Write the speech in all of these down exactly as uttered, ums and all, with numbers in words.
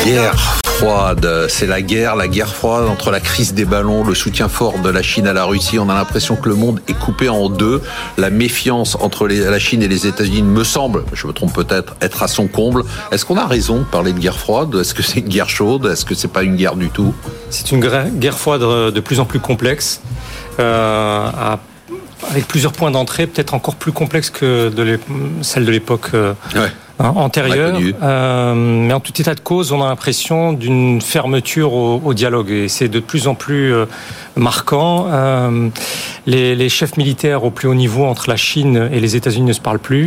Guerre froide, c'est la guerre, la guerre froide entre la crise des ballons, le soutien fort de la Chine à la Russie. On a l'impression que le monde est coupé en deux. La méfiance entre les, la Chine et les États-Unis me semble, je me trompe peut-être, être à son comble. Est-ce qu'on a raison de parler de guerre froide ? Est-ce que c'est une guerre chaude ? Est-ce que c'est pas une guerre du tout ? C'est une guerre froide de plus en plus complexe, euh, à, avec plusieurs points d'entrée, peut-être encore plus complexe que de celle de l'époque euh, ouais. antérieure. Euh, mais en tout état de cause, on a l'impression d'une fermeture au, au dialogue, et c'est de plus en plus euh, marquant. Euh, les, les chefs militaires au plus haut niveau entre la Chine et les États-Unis ne se parlent plus.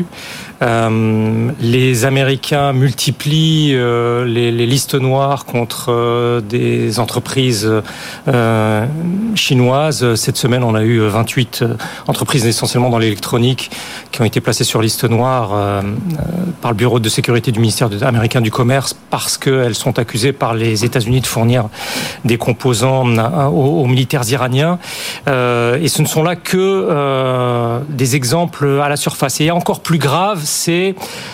Euh, les Américains multiplient euh, les, les listes noires contre euh, des entreprises euh, chinoises. Cette semaine, on a eu vingt-huit entreprises essentiellement dans l'électronique qui ont été placées sur liste noire euh, par le bureau de sécurité du ministère américain du Commerce parce qu'elles sont accusées par les États-Unis de fournir des composants aux, aux militaires iraniens. Euh, et ce ne sont là que euh, des exemples à la surface. Et encore plus grave, c'est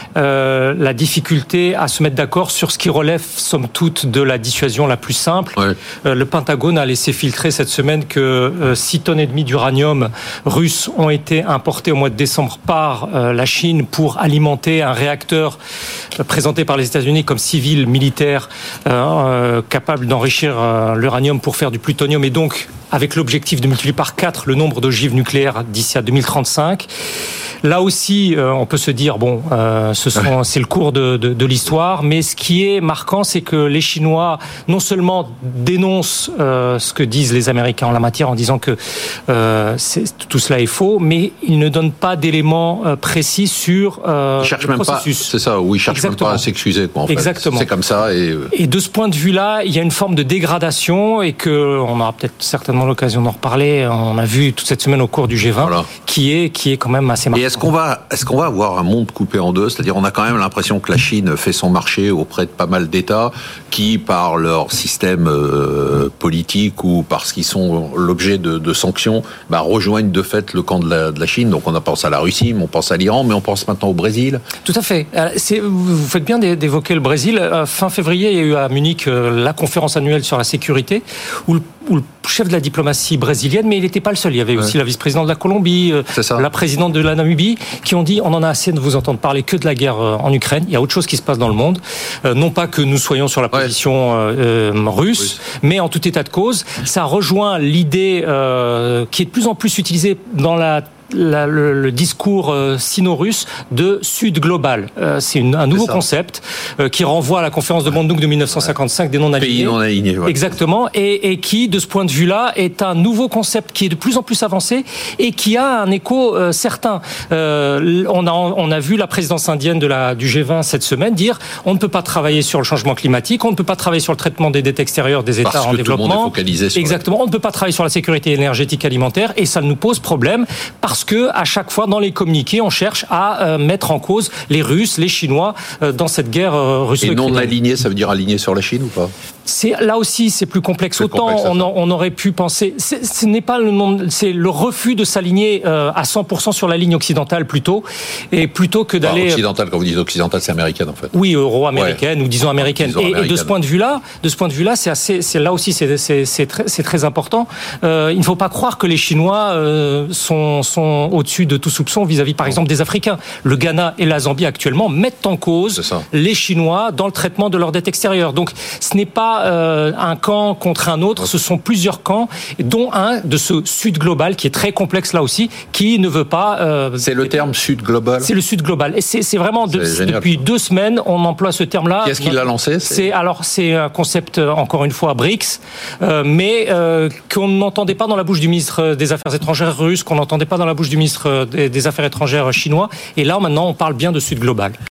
euh, la difficulté à se mettre d'accord sur ce qui relève, somme toute, de la dissuasion la plus simple. Ouais. Euh, le Pentagone a laissé filtrer cette semaine que euh, six tonnes et demie d'uranium russe ont été importées au mois de décembre par euh, la Chine pour alimenter un réacteur euh, présenté par les États-Unis comme civil militaire euh, euh, capable d'enrichir euh, l'uranium pour faire du plutonium, et donc avec l'objectif de multiplier par quatre le nombre d'ogives nucléaires d'ici à deux mille trente-cinq. Là aussi, euh, on peut se dire, bon, euh, ce sont, c'est le cours de, de, de l'histoire, mais ce qui est marquant, c'est que les Chinois, non seulement dénoncent euh, ce que disent les Américains en la matière en disant que euh, c'est, tout cela est faux, mais ils ne donnent pas d'éléments euh, précis sur euh, ils cherchent le même processus. Pas, c'est ça, ou ils cherchent Exactement. même pas à s'excuser, quoi, en fait. Exactement. C'est comme ça. Et... et de ce point de vue-là, il y a une forme de dégradation, et que on aura peut-être certainement l'occasion d'en reparler. On a vu toute cette semaine au cours du G vingt, voilà. qui est qui est quand même assez marquant. Et est-ce qu'on va est-ce qu'on va avoir un monde coupé en deux ? C'est-à-dire, on a quand même l'impression que la Chine fait son marché auprès de pas mal d'États qui, par leur système euh, politique ou parce qu'ils sont l'objet de, de sanctions, bah, rejoignent de fait le camp de la, de la Chine. Donc on pense à la Russie, mais on pense à l'Iran, mais on pense maintenant au Brésil. Tout à fait. C'est, vous faites bien d'évoquer le Brésil. Fin février, il y a eu à Munich la conférence annuelle sur la sécurité, où le, où le chef de la diplomatie brésilienne, mais il n'était pas le seul. Il y avait ouais. aussi la vice-présidente de la Colombie, la présidente de la Namibie, qui ont dit on en a assez de vous entendre parler que de la guerre en Ukraine. Il y a autre chose qui se passe dans le monde. Euh, non pas que nous soyons sur la position ouais. euh, russe, oui. mais en tout état de cause, ça rejoint l'idée euh, qui est de plus en plus utilisée dans la La, le, le discours euh, sino-russe de Sud global. Euh, c'est une, un nouveau concept euh, qui renvoie à la conférence de Bandung de dix-neuf cent cinquante-cinq des non-alignés. Pays non-alignés. Ouais. Exactement. Et, et qui, de ce point de vue-là, est un nouveau concept qui est de plus en plus avancé et qui a un écho euh, certain. Euh, on, a, on a vu la présidence indienne de la, du G vingt cette semaine dire on ne peut pas travailler sur le changement climatique, on ne peut pas travailler sur le traitement des dettes extérieures des États Parce en que développement. Tout le monde est focalisé sur Exactement. On ne peut pas travailler sur la sécurité énergétique alimentaire, et ça nous pose problème parce que à chaque fois dans les communiqués, on cherche à euh, mettre en cause les Russes, les Chinois euh, dans cette guerre euh, russo-ukrainienne. Et non aligné, ça veut dire aligné sur la Chine ou pas ? C'est, là aussi, c'est plus complexe. C'est Autant complexe, on, en, on aurait pu penser, c'est, ce n'est pas le nom, c'est le refus de s'aligner euh, à cent pour cent sur la ligne occidentale plutôt, et plutôt que d'aller. Enfin, occidentale, quand vous dites occidentale, c'est américaine en fait. Oui, euro-américaine ouais. ou disons américaine. Disons et, américaine. et de ce point de vue-là, de ce point de vue-là, c'est assez, c'est là aussi, c'est, c'est, c'est très, c'est très important. Euh, il ne faut pas croire que les Chinois euh, sont, sont au-dessus de tout soupçon vis-à-vis, par exemple, des Africains. Le Ghana et la Zambie actuellement mettent en cause les Chinois dans le traitement de leur dette extérieure. Donc, ce n'est pas euh, un camp contre un autre, ce sont plusieurs camps, dont un de ce Sud global qui est très complexe là aussi, qui ne veut pas... Euh, c'est le terme Sud global ? C'est le Sud global. Et c'est, c'est vraiment, de, c'est depuis deux semaines, on emploie ce terme-là. Qui est-ce qui l'a lancé ? c'est... c'est Alors, c'est un concept, encore une fois, BRICS, euh, mais euh, qu'on n'entendait pas dans la bouche du ministre des Affaires étrangères russe, qu'on n'entendait pas dans la bouche du ministre des Affaires étrangères chinois. Et là, maintenant, on parle bien de Sud global.